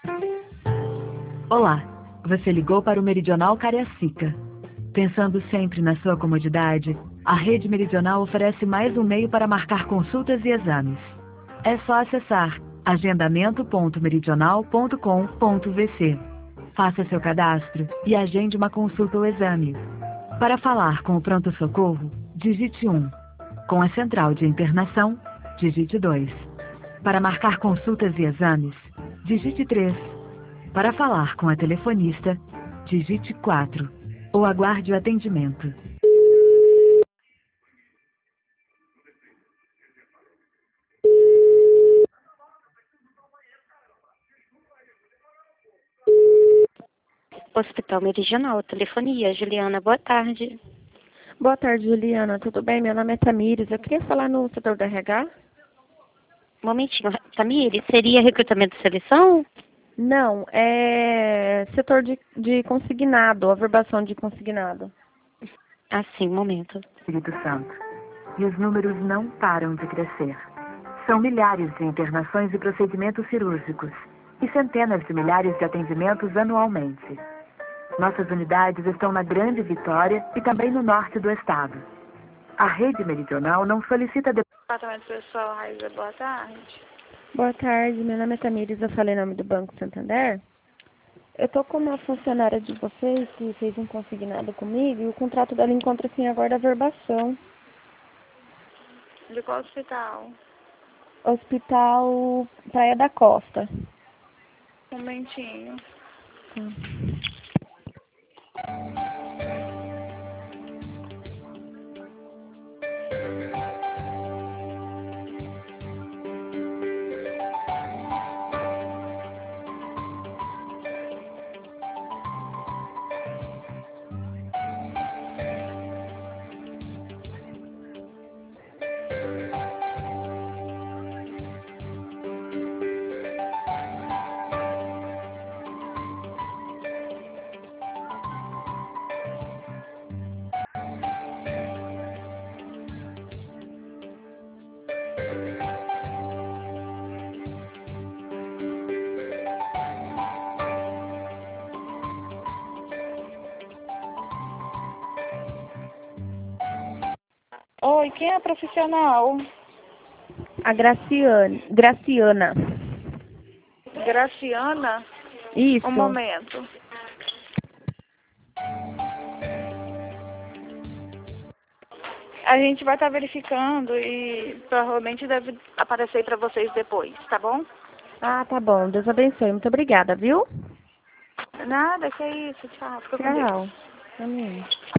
Olá, você ligou para o Meridional Cariacica. Pensando sempre na sua comodidade, a Rede Meridional oferece mais um meio para marcar consultas e exames. É só acessar agendamento.meridional.com.vc. Faça seu cadastro e agende uma consulta ou exame. Para falar com o pronto-socorro, digite 1. Com a central de internação, digite 2. Para marcar consultas e exames, digite 3. Para falar com a telefonista, digite 4. Ou aguarde o atendimento. Hospital Meridional, telefonia. Juliana, boa tarde. Boa tarde, Juliana. Tudo bem? Meu nome é Tamires. Eu queria falar no setor do RH. Momentinho, Tamires, seria recrutamento de seleção? Não, é setor de consignado, averbação de consignado. Ah, sim, um momento. Espírito Santo. E os números não param de crescer. São milhares de internações e procedimentos cirúrgicos. E centenas de milhares de atendimentos anualmente. Nossas unidades estão na Grande Vitória e também no norte do estado. A Rede Meridional não solicita... Departamento Pessoal, Raiza, boa tarde. Boa tarde, meu nome é Tamires, eu falei em nome do Banco Santander. Eu estou com uma funcionária de vocês que fez um consignado comigo e o contrato dela encontra-se em aguarda averbação. De qual hospital? Hospital Praia da Costa. Um momentinho. Oi, quem é a profissional? A Graciana. Graciana? Isso. Um momento. A gente vai estar verificando e provavelmente deve aparecer para vocês depois, tá bom? Ah, tá bom. Deus abençoe. Muito obrigada, viu? Nada, que é isso. Tchau. Fica com Deus. Tchau. Amém.